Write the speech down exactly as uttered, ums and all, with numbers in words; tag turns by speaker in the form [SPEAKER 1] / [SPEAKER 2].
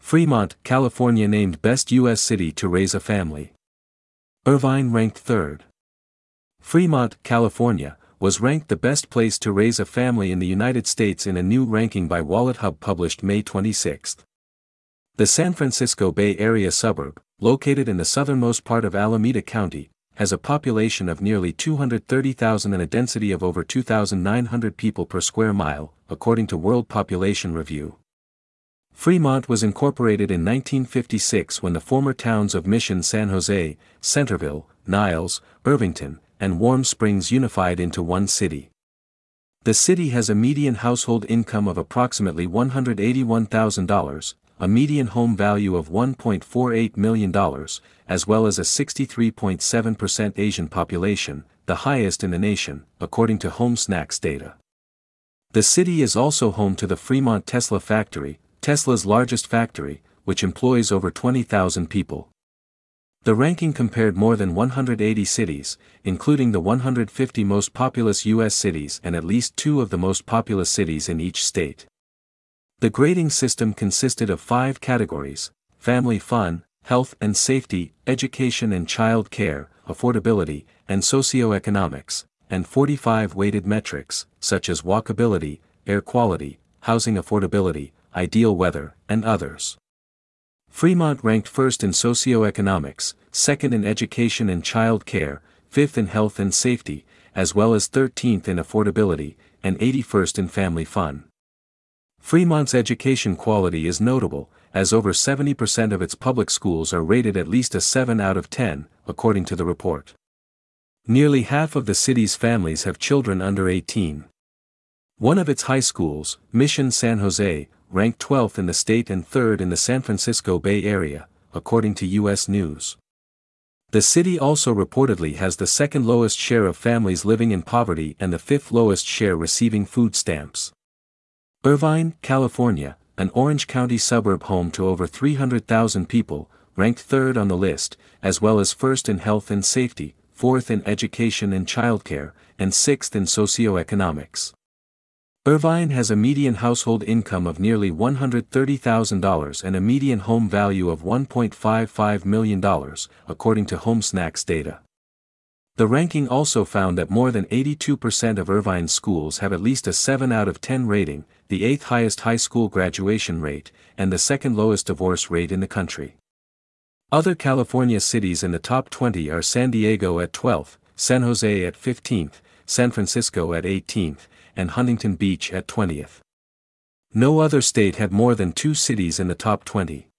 [SPEAKER 1] Fremont, California named Best U S City to Raise a Family. Irvine ranked third. Fremont, California, was ranked the best place to raise a family in the United States in a new ranking by WalletHub published May twenty-sixth. The San Francisco Bay Area suburb, located in the southernmost part of Alameda County, has a population of nearly two hundred thirty thousand and a density of over two thousand nine hundred people per square mile, according to World Population Review. Fremont was incorporated in nineteen fifty-six when the former towns of Mission San Jose, Centerville, Niles, Irvington, and Warm Springs unified into one city. The city has a median household income of approximately one hundred eighty-one thousand dollars, a median home value of one point four eight million dollars, as well as a sixty-three point seven percent Asian population, the highest in the nation, according to HomeSnacks data. The city is also home to the Fremont Tesla factory, Tesla's largest factory, which employs over twenty thousand people. The ranking compared more than one hundred eighty cities, including the one hundred fifty most populous U S cities and at least two of the most populous cities in each state. The grading system consisted of five categories: family fun, health and safety, education and child care, affordability, and socioeconomics, and forty-five weighted metrics, such as walkability, air quality, housing affordability, ideal weather, and others. Fremont ranked first in socioeconomics, second in education and child care, fifth in health and safety, as well as thirteenth in affordability, and eighty-first in family fun. Fremont's education quality is notable, as over seventy percent of its public schools are rated at least a seven out of ten, according to the report. Nearly half of the city's families have children under eighteen. One of its high schools, Mission San Jose, ranked twelfth in the state and third in the San Francisco Bay Area, according to U S News. The city also reportedly has the second lowest share of families living in poverty and the fifth lowest share receiving food stamps. Irvine, California, an Orange County suburb home to over three hundred thousand people, ranked third on the list, as well as first in health and safety, fourth in education and childcare, and sixth in socioeconomics. Irvine has a median household income of nearly one hundred thirty thousand dollars and a median home value of one point five five million dollars, according to HomeSnacks data. The ranking also found that more than eighty-two percent of Irvine's schools have at least a seven out of ten rating, the eighth highest high school graduation rate, and the second lowest divorce rate in the country. Other California cities in the top twenty are San Diego at twelfth, San Jose at fifteenth, San Francisco at eighteenth, and Huntington Beach at twentieth. No other state had more than two cities in the top twenty.